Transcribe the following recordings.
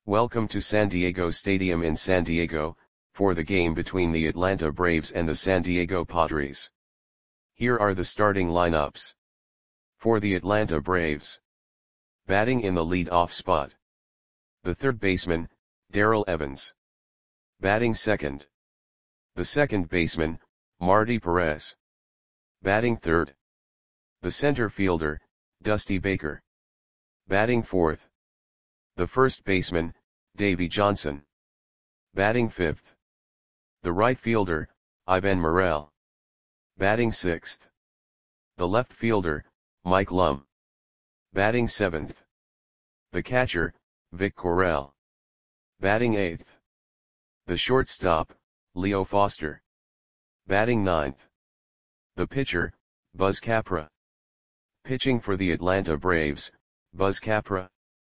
Welcome to San Diego Stadium in San Diego, for the game between the Atlanta Braves and the San Diego Padres. Here are the starting lineups. For the Atlanta Braves. Batting in the lead-off spot. The third baseman, Darrell Evans. Batting second. The second baseman, Marty Perez. Batting third. The center fielder, Dusty Baker. Batting fourth. The first baseman, Davey Johnson. Batting fifth. The right fielder, Ivan Morel. Batting sixth. The left fielder, Mike Lum. Batting seventh. The catcher, Vic Correll. Batting eighth. The shortstop, Leo Foster. Batting ninth. The pitcher, Buzz Capra. Pitching for the Atlanta Braves, Buzz Capra.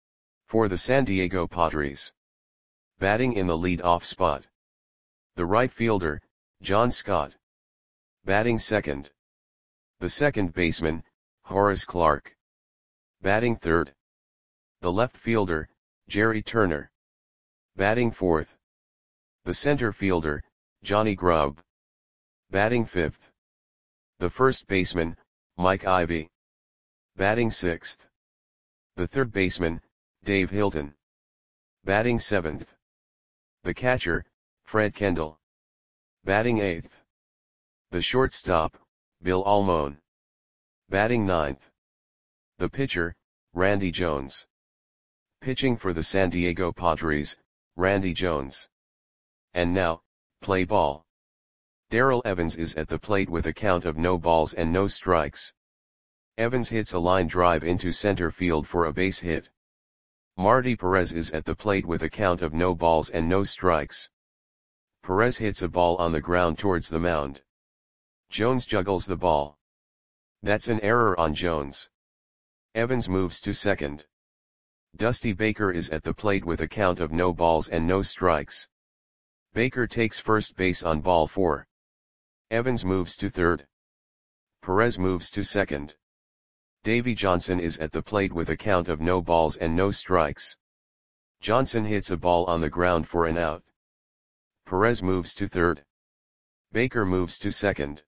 For the San Diego Padres. Batting in the lead-off spot. The right fielder, John Scott. Batting second. The second baseman, Horace Clarke. Batting third. The left fielder, Jerry Turner. Batting fourth. The center fielder, Johnny Grubb. Batting fifth. The first baseman, Mike Ivy. Batting sixth. The third baseman, Dave Hilton. Batting seventh. The catcher, Fred Kendall. Batting eighth. The shortstop, Bill Almon. Batting ninth. The pitcher, Randy Jones. Pitching for the San Diego Padres, Randy Jones. And now, play ball. Darrell Evans is at the plate with a count of no balls and no strikes. Evans hits a line drive into center field for a base hit. Marty Perez is at the plate with a count of no balls and no strikes. Perez hits a ball on the ground towards the mound. Jones juggles the ball. That's an error on Jones. Evans moves to second. Dusty Baker is at the plate with a count of no balls and no strikes. Baker takes first base on ball 4. Evans moves to third. Perez moves to second. Davey Johnson is at the plate with a count of no balls and no strikes. Johnson hits a ball on the ground for an out. Perez moves to third. Baker moves to second.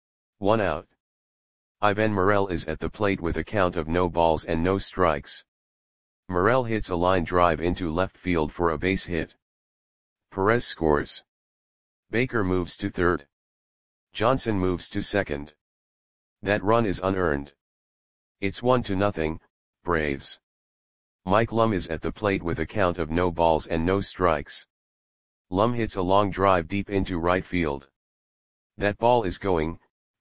1 out. Ivan Morel is at the plate with a count of no balls and no strikes. Morel hits a line drive into left field for a base hit. Perez scores. Baker moves to third. Johnson moves to second. That run is unearned. It's 1-0, Braves. Mike Lum is at the plate with a count of no balls and no strikes. Lum hits a long drive deep into right field. That ball is gone.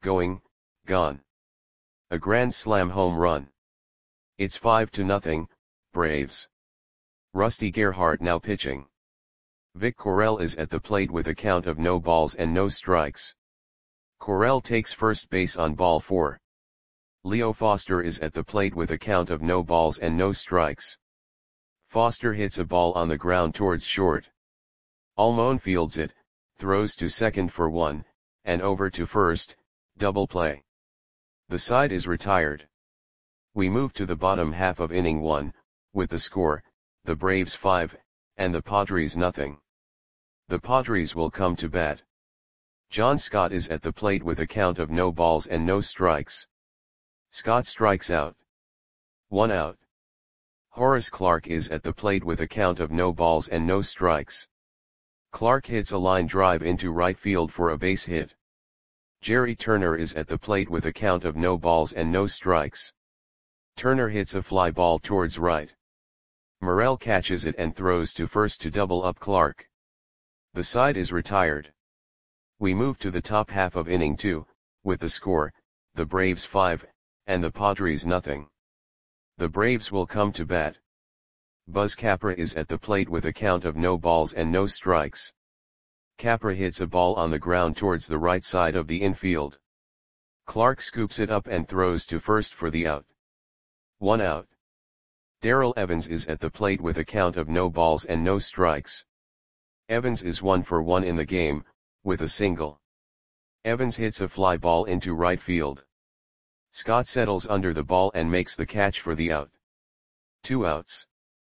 A grand slam home run. It's 5-0, Braves. Rusty Gerhardt now pitching. Vic Correll is at the plate with a count of no balls and no strikes. Correll takes first base on ball 4. Leo Foster is at the plate with a count of no balls and no strikes. Foster hits a ball on the ground towards short. Almon fields it, throws to second for 1, and over to first, double play. The side is retired. We move to the bottom half of inning 1, with the score, the Braves 5, and the Padres nothing. The Padres will come to bat. John Scott is at the plate with a count of no balls and no strikes. Scott strikes out. 1 out. Horace Clarke is at the plate with a count of no balls and no strikes. Clarke hits a line drive into right field for a base hit. Jerry Turner is at the plate with a count of no balls and no strikes. Turner hits a fly ball towards right. Morel catches it and throws to first to double up Clarke. The side is retired. We move to the top half of inning 2, with the score, the Braves 5, and the Padres nothing. The Braves will come to bat. Buzz Capra is at the plate with a count of no balls and no strikes. Capra hits a ball on the ground towards the right side of the infield. Clarke scoops it up and throws to first for the out. 1 out. Darrell Evans is at the plate with a count of no balls and no strikes. Evans is 1 for 1 in the game, with a single. Evans hits a fly ball into right field. Scott settles under the ball and makes the catch for the out. 2 outs.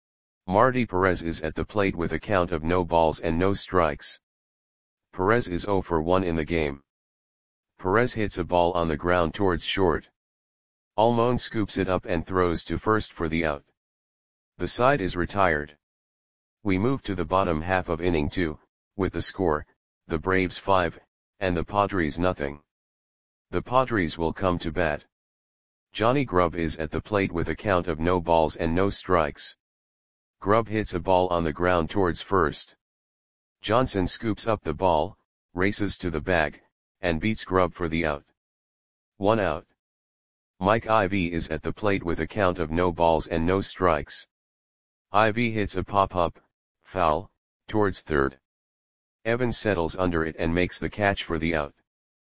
Marty Perez is at the plate with a count of no balls and no strikes. Perez is 0 for 1 in the game. Perez hits a ball on the ground towards short. Almon scoops it up and throws to first for the out. The side is retired. We move to the bottom half of inning 2, with the score, the Braves 5, and the Padres nothing. The Padres will come to bat. Johnny Grubb is at the plate with a count of no balls and no strikes. Grubb hits a ball on the ground towards first. Johnson scoops up the ball, races to the bag, and beats Grubb for the out. 1 out. Mike Ivy is at the plate with a count of no balls and no strikes. Ivy hits a pop-up, foul, towards third. Evans settles under it and makes the catch for the out.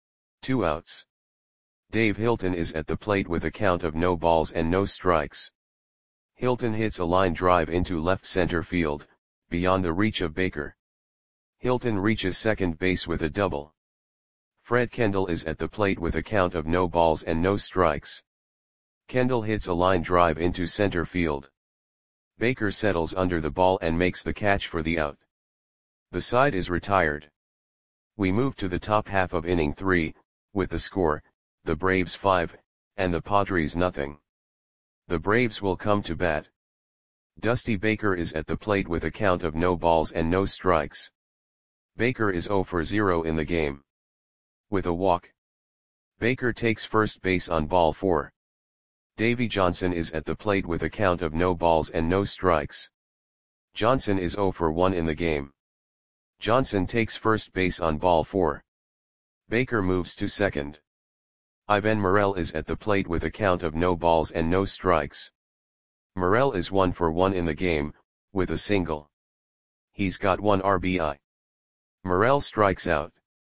2 outs. Dave Hilton is at the plate with a count of no balls and no strikes. Hilton hits a line drive into left center field, beyond the reach of Baker. Hilton reaches second base with a double. Fred Kendall is at the plate with a count of no balls and no strikes. Kendall hits a line drive into center field. Baker settles under the ball and makes the catch for the out. The side is retired. We move to the top half of inning 3, with the score, the Braves 5, and the Padres nothing. The Braves will come to bat. Dusty Baker is at the plate with a count of no balls and no strikes. Baker is 0 for 0 in the game. With a walk. Baker takes first base on ball 4. Davy Johnson is at the plate with a count of no balls and no strikes. Johnson is 0 for 1 in the game. Johnson takes first base on ball 4. Baker moves to second. Ivan Morel is at the plate with a count of no balls and no strikes. Morel is 1 for 1 in the game, with a single. He's got 1 RBI. Morel strikes out.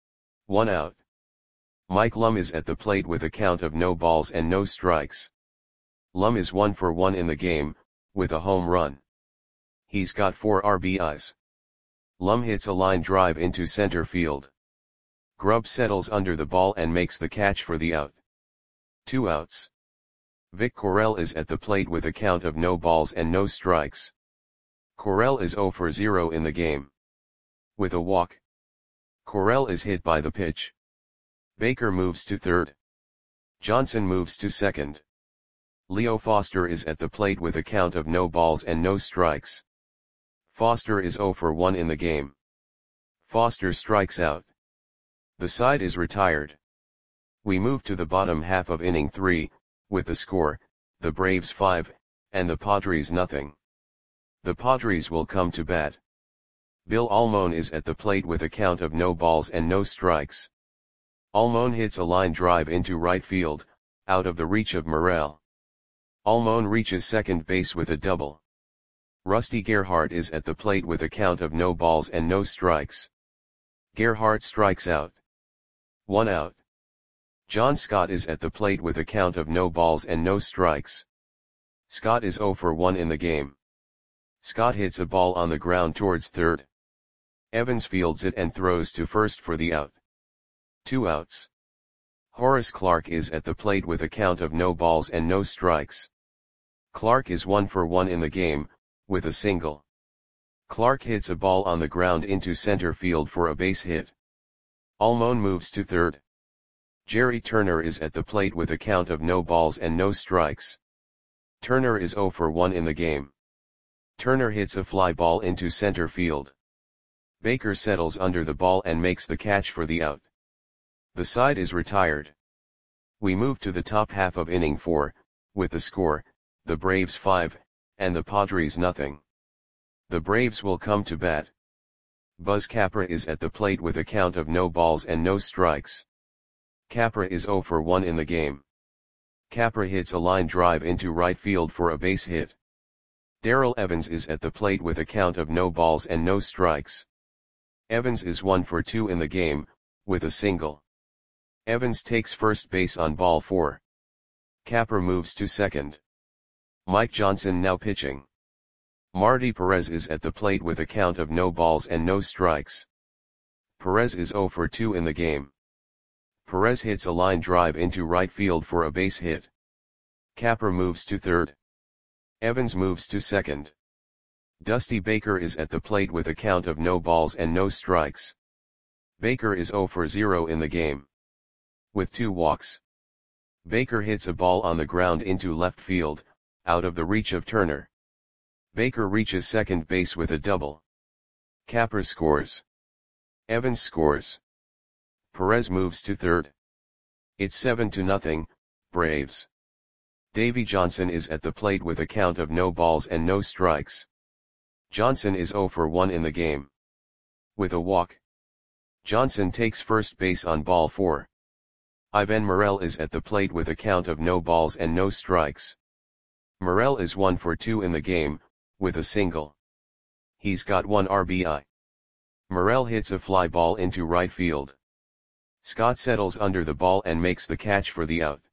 1 out. Mike Lum is at the plate with a count of no balls and no strikes. Lum is 1 for 1 in the game, with a home run. He's got 4 RBIs. Lum hits a line drive into center field. Grubb settles under the ball and makes the catch for the out. 2 outs. Vic Correll is at the plate with a count of no balls and no strikes. Correll is 0 for 0 in the game. With a walk. Correll is hit by the pitch. Baker moves to third. Johnson moves to second. Leo Foster is at the plate with a count of no balls and no strikes. Foster is 0 for 1 in the game. Foster strikes out. The side is retired. We move to the bottom half of inning 3, with the score, the Braves 5, and the Padres nothing. The Padres will come to bat. Bill Almon is at the plate with a count of no balls and no strikes. Almon hits a line drive into right field, out of the reach of Morel. Almon reaches second base with a double. Rusty Gerhardt is at the plate with a count of no balls and no strikes. Gerhardt strikes out. 1 out. John Scott is at the plate with a count of no balls and no strikes. Scott is 0 for 1 in the game. Scott hits a ball on the ground towards third. Evans fields it and throws to first for the out. 2 outs. Horace Clarke is at the plate with a count of no balls and no strikes. Clarke is 1 for 1 in the game, with a single. Clarke hits a ball on the ground into center field for a base hit. Almon moves to third. Jerry Turner is at the plate with a count of no balls and no strikes. Turner is 0 for 1 in the game. Turner hits a fly ball into center field. Baker settles under the ball and makes the catch for the out. The side is retired. We move to the top half of inning 4, with the score, the Braves 5, and the Padres nothing. The Braves will come to bat. Buzz Capra is at the plate with a count of no balls and no strikes. Capra is 0 for 1 in the game. Capra hits a line drive into right field for a base hit. Darrell Evans is at the plate with a count of no balls and no strikes. Evans is 1 for 2 in the game, with a single. Evans takes first base on ball 4. Capra moves to second. Mike Johnson now pitching. Marty Perez is at the plate with a count of no balls and no strikes. Perez is 0 for 2 in the game. Perez hits a line drive into right field for a base hit. Capra moves to third. Evans moves to second. Dusty Baker is at the plate with a count of no balls and no strikes. Baker is 0 for 0 in the game. With 2 walks. Baker hits a ball on the ground into left field, out of the reach of Turner. Baker reaches second base with a double. Capra scores. Evans scores. Perez moves to third. It's 7-0, Braves. Davy Johnson is at the plate with a count of no balls and no strikes. Johnson is 0 for 1 in the game. With a walk. Johnson takes first base on ball 4. Ivan Morel is at the plate with a count of no balls and no strikes. Morel is 1 for 2 in the game, with a single. He's got 1 RBI. Morel hits a fly ball into right field. Scott settles under the ball and makes the catch for the out.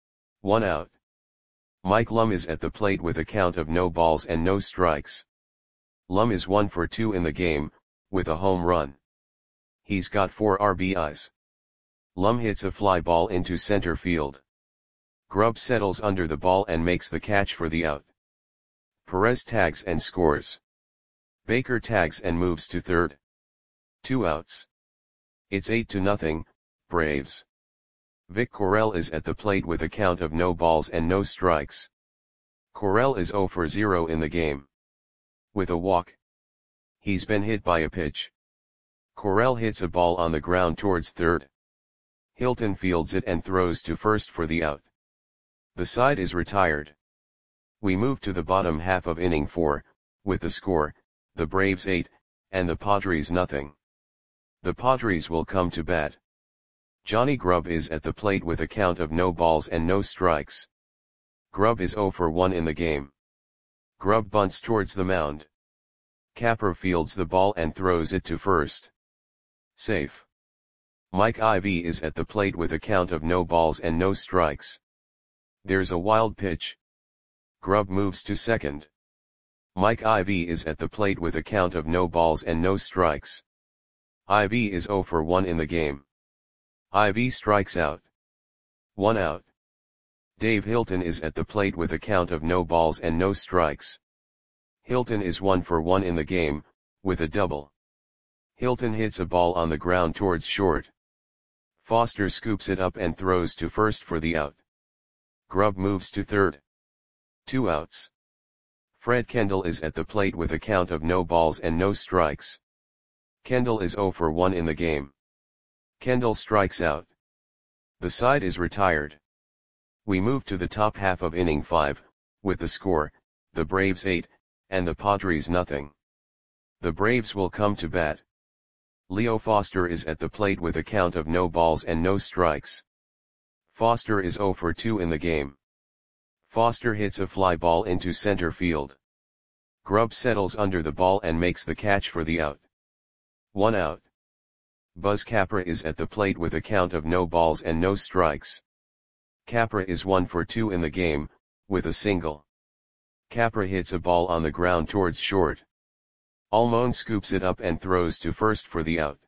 1 out. Mike Lum is at the plate with a count of no balls and no strikes. Lum is 1 for 2 in the game, with a home run. He's got 4 RBIs. Lum hits a fly ball into center field. Grubb settles under the ball and makes the catch for the out. Perez tags and scores. Baker tags and moves to third. 2 outs. It's 8-0, Braves. Vic Correll is at the plate with a count of no balls and no strikes. Correll is 0 for 0 in the game. With a walk. He's been hit by a pitch. Correll hits a ball on the ground towards third. Hilton fields it and throws to first for the out. The side is retired. We move to the bottom half of inning 4, with the score, the Braves 8, and the Padres nothing. The Padres will come to bat. Johnny Grubb is at the plate with a count of no balls and no strikes. Grubb is 0 for 1 in the game. Grubb bunts towards the mound. Capra fields the ball and throws it to first. Safe. Mike Ivy is at the plate with a count of no balls and no strikes. There's a wild pitch. Grubb moves to second. Mike Ivy is at the plate with a count of no balls and no strikes. Ivy is 0 for 1 in the game. Ivy strikes out. 1 out. Dave Hilton is at the plate with a count of no balls and no strikes. Hilton is 1 for 1 in the game, with a double. Hilton hits a ball on the ground towards short. Foster scoops it up and throws to first for the out. Grubb moves to third. 2 outs. Fred Kendall is at the plate with a count of no balls and no strikes. Kendall is 0 for 1 in the game. Kendall strikes out. The side is retired. We move to the top half of inning 5, with the score, the Braves 8, and the Padres nothing. The Braves will come to bat. Leo Foster is at the plate with a count of no balls and no strikes. Foster is 0 for 2 in the game. Foster hits a fly ball into center field. Grubb settles under the ball and makes the catch for the out. 1 out. Buzz Capra is at the plate with a count of no balls and no strikes. Capra is 1 for 2 in the game, with a single. Capra hits a ball on the ground towards short. Almon scoops it up and throws to first for the out.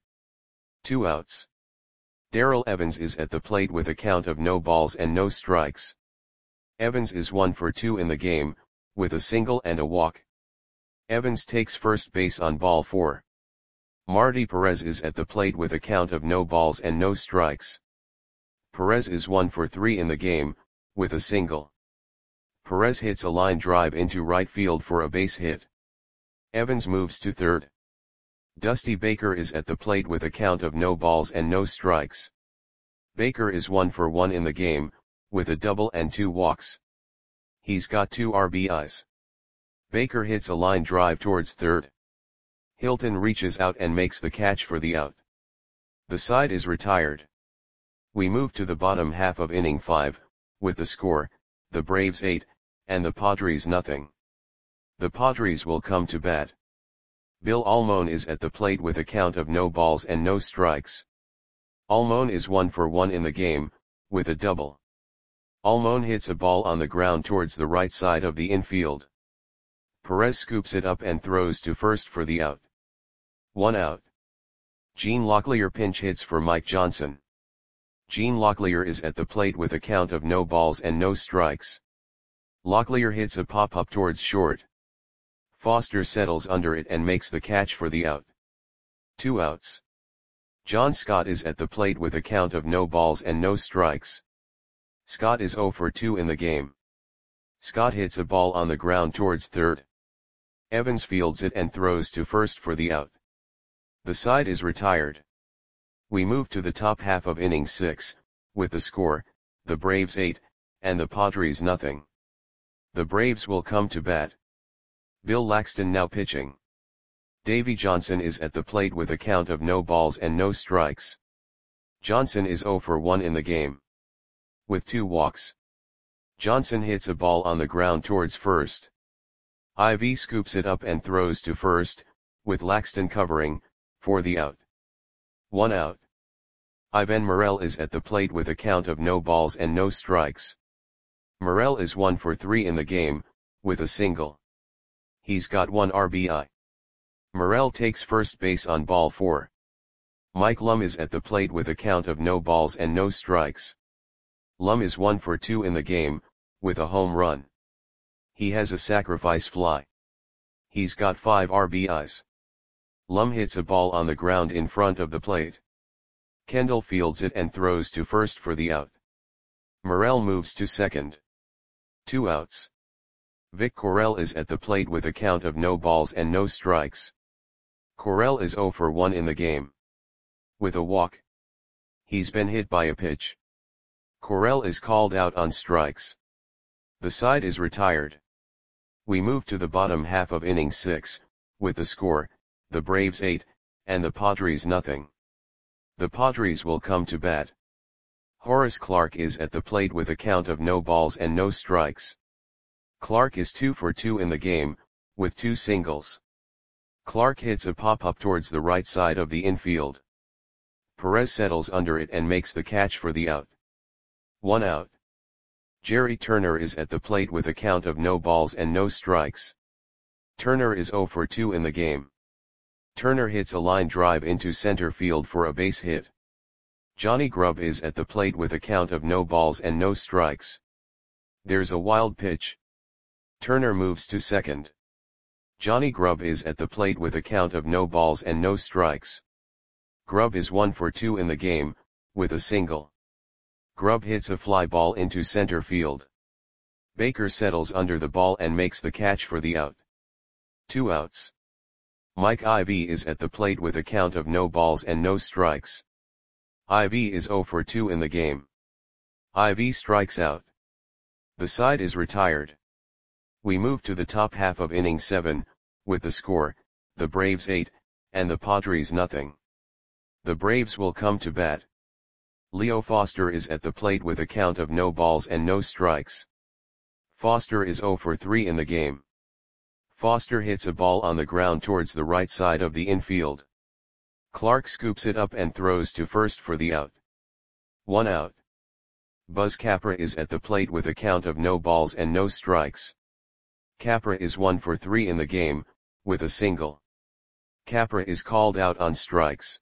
2 outs. Darrell Evans is at the plate with a count of no balls and no strikes. Evans is 1 for 2 in the game, with a single and a walk. Evans takes first base on ball 4. Marty Perez is at the plate with a count of no balls and no strikes. Perez is 1 for 3 in the game, with a single. Perez hits a line drive into right field for a base hit. Evans moves to third. Dusty Baker is at the plate with a count of no balls and no strikes. Baker is 1 for 1 in the game, with a double and 2 walks. He's got 2 RBIs. Baker hits a line drive towards third. Hilton reaches out and makes the catch for the out. The side is retired. We move to the bottom half of inning 5, with the score, the Braves 8, and the Padres nothing. The Padres will come to bat. Bill Almon is at the plate with a count of no balls and no strikes. Almon is 1 for 1 in the game, with a double. Almon hits a ball on the ground towards the right side of the infield. Perez scoops it up and throws to first for the out. 1 out. Gene Locklear pinch hits for Mike Johnson. Gene Locklear is at the plate with a count of no balls and no strikes. Locklear hits a pop-up towards short. Foster settles under it and makes the catch for the out. 2 outs. John Scott is at the plate with a count of no balls and no strikes. Scott is 0 for 2 in the game. Scott hits a ball on the ground towards third. Evans fields it and throws to first for the out. The side is retired. We move to the top half of inning 6, with the score, the Braves 8, and the Padres nothing. The Braves will come to bat. Bill Laxton now pitching. Davey Johnson is at the plate with a count of no balls and no strikes. Johnson is 0 for 1 in the game. With 2 walks. Johnson hits a ball on the ground towards first. Ivy scoops it up and throws to first, with Laxton covering, for the out. 1 out. Ivan Morel is at the plate with a count of no balls and no strikes. Morel is 1 for 3 in the game, with a single. He's got 1 RBI. Morel takes first base on ball 4. Mike Lum is at the plate with a count of no balls and no strikes. Lum is 1 for 2 in the game, with a home run. He has a sacrifice fly. He's got 5 RBIs. Lum hits a ball on the ground in front of the plate. Kendall fields it and throws to first for the out. Morel moves to second. 2 outs. Vic Correll is at the plate with a count of no balls and no strikes. Correll is 0 for 1 in the game. With a walk. He's been hit by a pitch. Correll is called out on strikes. The side is retired. We move to the bottom half of inning 6, with the score, the Braves 8, and the Padres nothing. The Padres will come to bat. Horace Clarke is at the plate with a count of no balls and no strikes. Clarke is 2 for 2 in the game, with 2 singles. Clarke hits a pop-up towards the right side of the infield. Perez settles under it and makes the catch for the out. 1 out. Jerry Turner is at the plate with a count of no balls and no strikes. Turner is 0 for 2 in the game. Turner hits a line drive into center field for a base hit. Johnny Grubb is at the plate with a count of no balls and no strikes. There's a wild pitch. Turner moves to second. Johnny Grubb is at the plate with a count of no balls and no strikes. Grubb is 1 for 2 in the game, with a single. Grubb hits a fly ball into center field. Baker settles under the ball and makes the catch for the out. 2 outs. Mike Ivy is at the plate with a count of no balls and no strikes. Ivy is 0 for 2 in the game. Ivy strikes out. The side is retired. We move to the top half of inning 7, with the score, the Braves 8, and the Padres nothing. The Braves will come to bat. Leo Foster is at the plate with a count of no balls and no strikes. Foster is 0 for 3 in the game. Foster hits a ball on the ground towards the right side of the infield. Clarke scoops it up and throws to first for the out. 1 out. Buzz Capra is at the plate with a count of no balls and no strikes. Capra is 1 for 3 in the game, with a single. Capra is called out on strikes.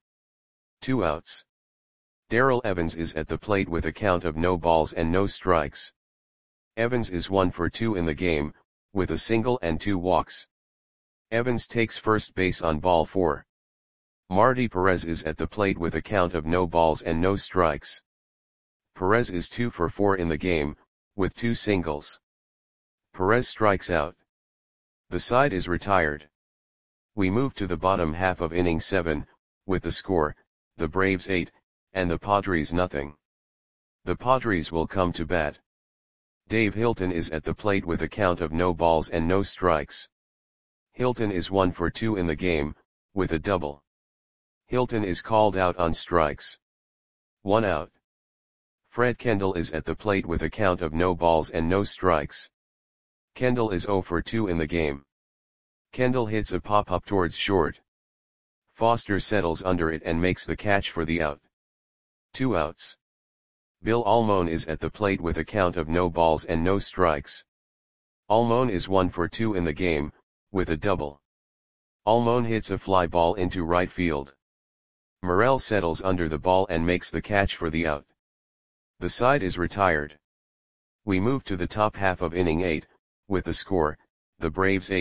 2 outs. Darrell Evans is at the plate with a count of no balls and no strikes. Evans is 1 for 2 in the game, with a single and 2 walks. Evans takes first base on ball 4. Marty Perez is at the plate with a count of no balls and no strikes. Perez is 2 for 4 in the game, with 2 singles. Perez strikes out. The side is retired. We move to the bottom half of inning 7, with the score, the Braves 8, and the Padres nothing. The Padres will come to bat. Dave Hilton is at the plate with a count of no balls and no strikes. Hilton is 1 for 2 in the game, with a double. Hilton is called out on strikes. 1 out. Fred Kendall is at the plate with a count of no balls and no strikes. Kendall is 0 for 2 in the game. Kendall hits a pop-up towards short. Foster settles under it and makes the catch for the out. 2 outs. Bill Almon is at the plate with a count of no balls and no strikes. Almon is 1 for 2 in the game, with a double. Almon hits a fly ball into right field. Morel settles under the ball and makes the catch for the out. The side is retired. We move to the top half of inning 8, with the score, the Braves 8,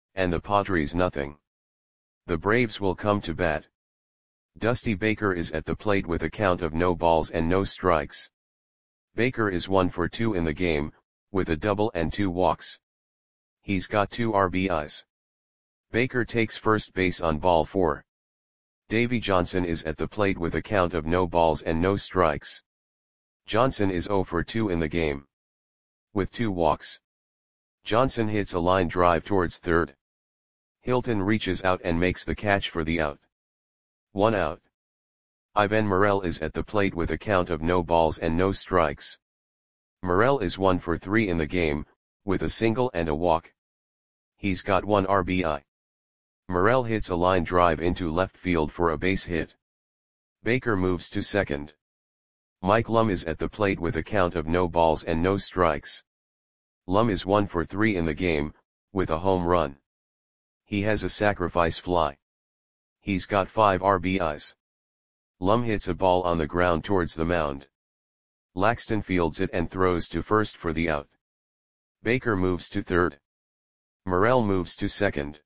and the Padres nothing. The Braves will come to bat. Dusty Baker is at the plate with a count of no balls and no strikes. Baker is 1 for 2 in the game, with a double and 2 walks. He's got 2 RBIs. Baker takes first base on ball 4. Davy Johnson is at the plate with a count of no balls and no strikes. Johnson is 0 for 2 in the game, with 2 walks. Johnson hits a line drive towards third. Hilton reaches out and makes the catch for the out. 1 out. Ivan Morel is at the plate with a count of no balls and no strikes. Morel is 1 for 3 in the game, with a single and a walk. He's got 1 RBI. Morel hits a line drive into left field for a base hit. Baker moves to second. Mike Lum is at the plate with a count of no balls and no strikes. Lum is 1 for 3 in the game, with a home run. He has a sacrifice fly. He's got 5 RBIs. Lum hits a ball on the ground towards the mound. Laxton fields it and throws to first for the out. Baker moves to third. Morel moves to second.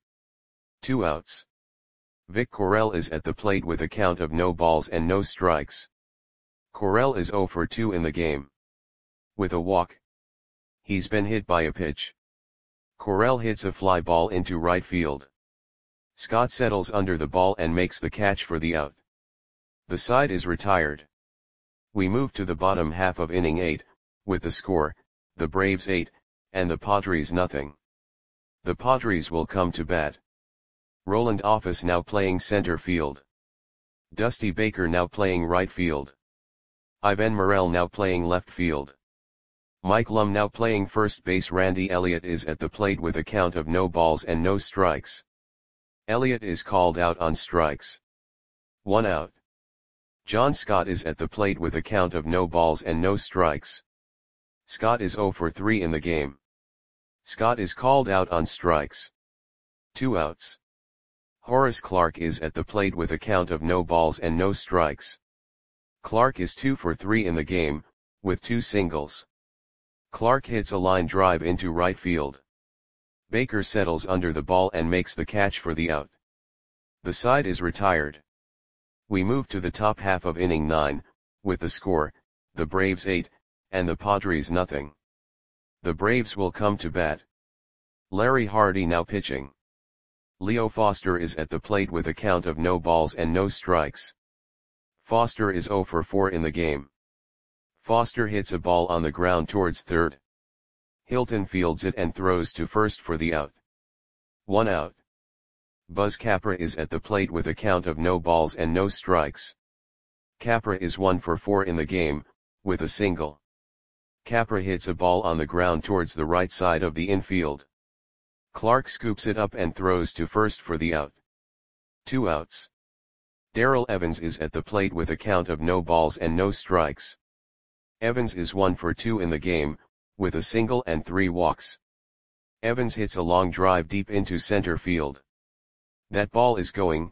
2 outs. Vic Correll is at the plate with a count of no balls and no strikes. Correll is 0 for 2 in the game, with a walk. He's been hit by a pitch. Correll hits a fly ball into right field. Scott settles under the ball and makes the catch for the out. The side is retired. We move to the bottom half of inning 8, with the score, the Braves 8, and the Padres nothing. The Padres will come to bat. Roland Office now playing center field. Dusty Baker now playing right field. Ivan Morel now playing left field. Mike Lum now playing first base. Randy Elliott is at the plate with a count of no balls and no strikes. Elliott is called out on strikes. 1 out. John Scott is at the plate with a count of no balls and no strikes. Scott is 0 for 3 in the game. Scott is called out on strikes. 2 outs. Horace Clarke is at the plate with a count of no balls and no strikes. Clarke is 2 for 3 in the game, with 2 singles. Clarke hits a line drive into right field. Baker settles under the ball and makes the catch for the out. The side is retired. We move to the top half of inning 9, with the score, the Braves 8, and the Padres nothing. The Braves will come to bat. Larry Hardy now pitching. Leo Foster is at the plate with a count of no balls and no strikes. Foster is 0 for 4 in the game. Foster hits a ball on the ground towards third. Hilton fields it and throws to first for the out. 1 out. Buzz Capra is at the plate with a count of no balls and no strikes. Capra is 1 for 4 in the game, with a single. Capra hits a ball on the ground towards the right side of the infield. Clarke scoops it up and throws to first for the out. 2 outs. Darrell Evans is at the plate with a count of no balls and no strikes. Evans is 1 for 2 in the game, with a single and 3 walks. Evans hits a long drive deep into center field. That ball is going,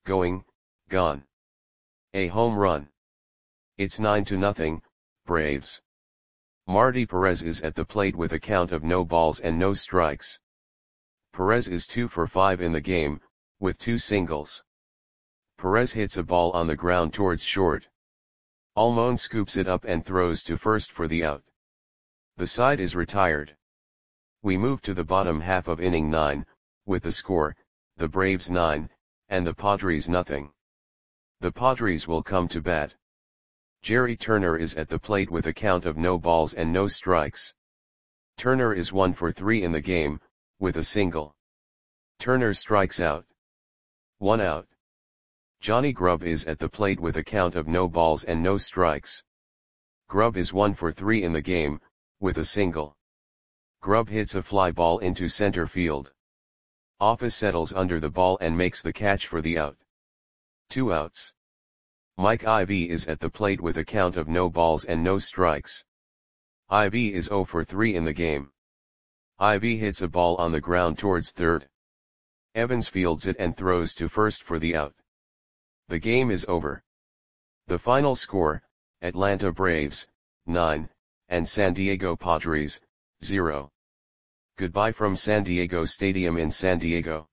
gone. A home run. It's 9-0, Braves. Marty Perez is at the plate with a count of no balls and no strikes. Perez is 2 for 5 in the game, with 2 singles. Perez hits a ball on the ground towards short. Almon scoops it up and throws to first for the out. The side is retired. We move to the bottom half of inning 9, with the score, the Braves 9, and the Padres nothing. The Padres will come to bat. Jerry Turner is at the plate with a count of no balls and no strikes. Turner is 1 for 3 in the game, with a single. Turner strikes out. 1 out. Johnny Grubb is at the plate with a count of no balls and no strikes. Grubb is 1 for 3 in the game, with a single. Grubb hits a fly ball into center field. Office settles under the ball and makes the catch for the out. 2 outs. Mike Ivy is at the plate with a count of no balls and no strikes. Ivy is 0 for 3 in the game. Ivy hits a ball on the ground towards third. Evans fields it and throws to first for the out. The game is over. The final score, Atlanta Braves, 9, and San Diego Padres, 0. Goodbye from San Diego Stadium in San Diego.